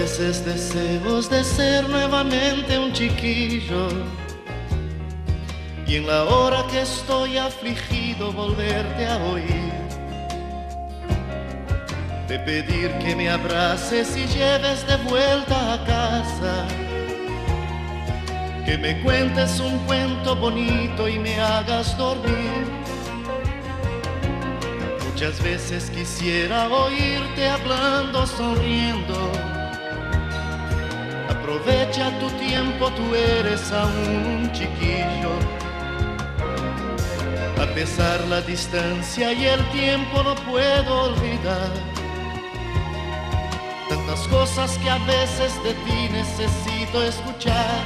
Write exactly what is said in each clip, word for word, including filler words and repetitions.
veces deseos de ser nuevamente un chiquillo, y en la hora que estoy afligido volverte a oír, de pedir que me abraces y lleves de vuelta a casa, que me cuentes un cuento bonito y me hagas dormir. Muchas veces quisiera oírte hablando, sonriendo. Aprovecha tu tiempo, tú eres aún un chiquillo. A pesar la distancia y el tiempo no puedo olvidar tantas cosas que a veces de ti necesito escuchar.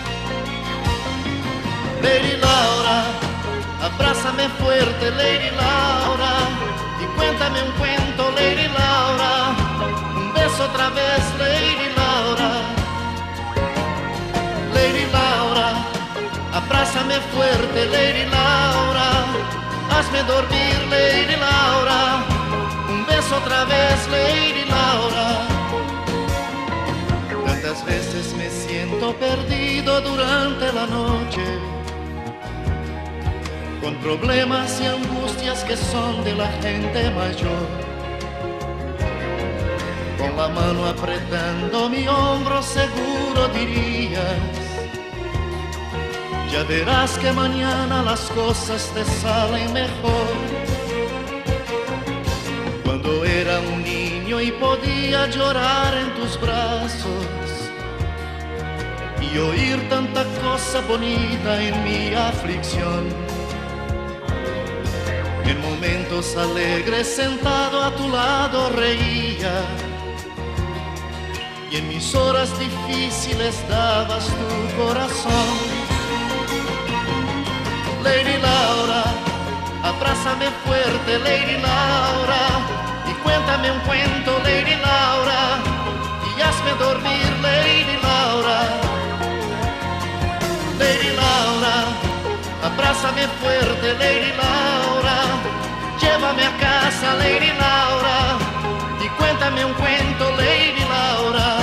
Lady Laura, abrázame fuerte, Lady Laura, y cuéntame un cuento, Lady Laura. Un beso otra vez, Lady Laura. Lady Laura, abrázame fuerte, Lady Laura. Hazme dormir, Lady Laura. Un beso otra vez, Lady Laura. Tantas veces me siento perdido durante la noche, con problemas y angustias que son de la gente mayor. Con la mano apretando mi hombro seguro dirías: ya verás que mañana las cosas te salen mejor. Cuando era un niño y podía llorar en tus brazos y oír tanta cosa bonita en mi aflicción, en momentos alegres sentado a tu lado reía, y en mis horas difíciles dabas tu corazón. Lady Laura, abrázame fuerte, Lady Laura, y cuéntame un cuento, Lady Laura, y hazme dormir, Lady Laura. Lady Laura, abrázame fuerte, Lady Laura, llévame a casa, Lady Laura, y cuéntame un cuento, Lady Laura.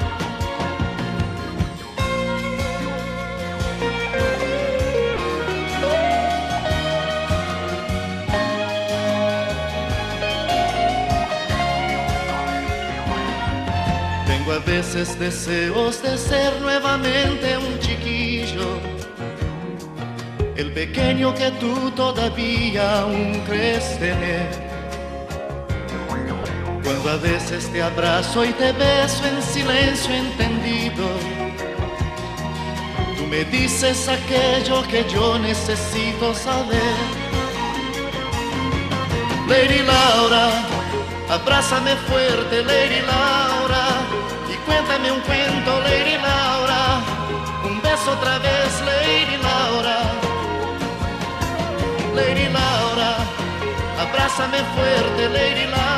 Tengo a veces deseos de ser nuevamente un chiquillo, el pequeño que tú todavía aún crees tener. Cuando a veces te abrazo y te beso en silencio entendido, tú me dices aquello que yo necesito saber. Lady Laura, abrázame fuerte, Lady Laura, y cuéntame un cuento, Lady Laura. Un beso otra vez, Lady Laura. Lady Laura, abrázame fuerte, Lady Laura.